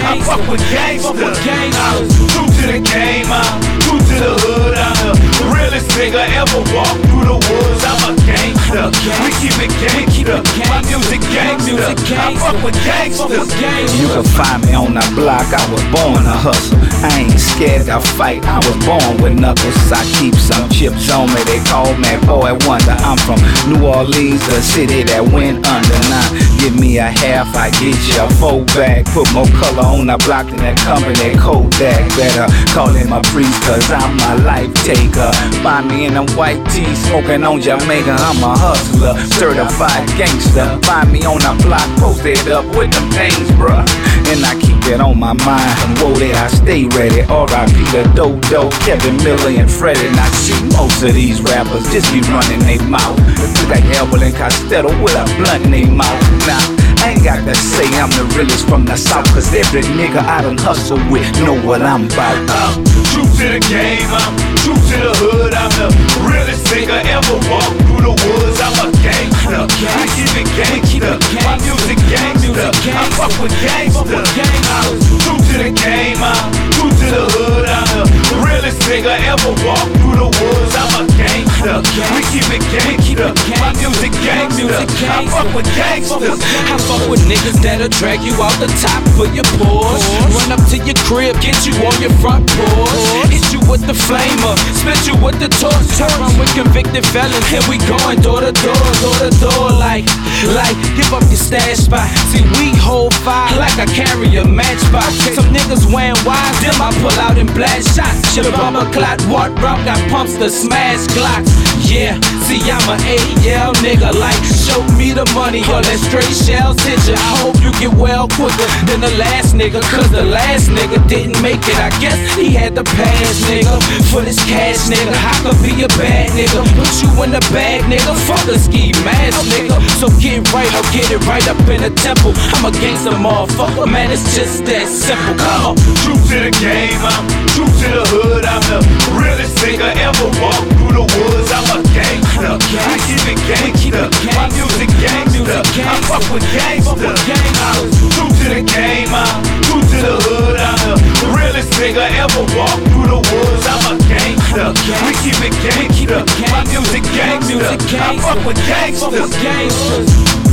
I fuck with gangsters. True to the game, I'm true to the hood. I'm the realest nigga ever walked through the woods. I'm a gangster. We keep it gangster. My music gangster. I fuck with gangsters. You can find me on the block. I was born to hustle. I ain't scared to fight. I was born with knuckles. I keep some chips on me. They call me Boy Wonder. I'm from New Orleans, the city that went under. Now give me a half, I get you a 4 bag. Put more color on the block than that company Kodak. Better call him a priest, cause I'm a life taker. Find me in them white tees, smoking on Jamaica. I'm a hustler, certified gangster. Find me on the block, posted up with them things, bruh. And I keep it on my mind, and whoa there, I stay ready. R.I.P. the Dodo, Kevin Miller and Freddie. And I see most of these rappers just be running their mouth. Look like Elbow and Costello with a blunt in their mouth. Now, I ain't got to say I'm the realest from the south, cause every nigga I done hustle with know what I'm about. True to the game, I'm true to the hood. I'm the realest nigga ever walked through the woods. I'm a gangster. I keep it gangster. My music gangster. I fuck with gangsters. True to the game, I'm true to the hood. I'm the realest nigga ever walked through the woods. I'm a gangster. We keep it gangster. My music gangster. I fuck with gangsters. I fuck with niggas that'll drag you out the top of your Porsche. Run up to your crib, get you on your front porch. Hit you with the flamer, split you with the torch. Run with convicted felons, and we going door to door, door to door. Like, give up your stash spot. See, we hold fire like I carry a matchbox. Some niggas wearing wise, them I pull out in blast shots. Shit, bomber clot, what rock, got pumps to smash Glocks. Yeah, see, I'm a AL nigga. Like, show me the money, or that straight shells hit ya. I hope you get well quicker than the last nigga, cause the last nigga didn't make it. I guess he had the pass, nigga, for this cash, nigga. I could be a bad nigga, put you in the bag, nigga. Fuck a ski mask, nigga. So get right or get it right up in the temple. I'm a gangster motherfucker, man, it's just that simple. Come on. True to the game, I'm true to the hood. I'm the realest nigga ever walked through the woods. I'm a gangster. I keep it gangster. My music gangster. I fuck with gangsters. True to the game, I'm true to the hood. I'm the realest nigga ever walked through the woods. I'm a gangster. We keep it gangster. My music gangster. I fuck with gangsters.